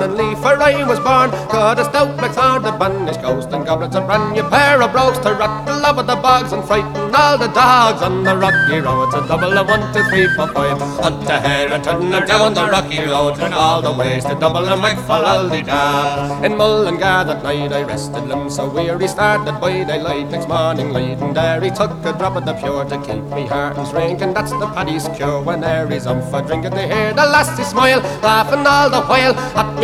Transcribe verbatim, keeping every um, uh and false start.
and leaf, for I was born. Got a stout blackthorn to banish ghosts and goblins, a brand new pair of brogues to rattle over the bogs and frighten all the dogs on the rocky road. It's a double of one, two, three, four, five. Up to Herriton or down the rocky road, and all the ways to double and make for Aldi-da. In Mullingar that night I rested limbs so weary, started by daylight next morning light, and there he took a drop of the pure to keep me heart and drink, and that's the paddy's cure. When there he's up for drinking, they hear the lassie smile, laughing all the while at me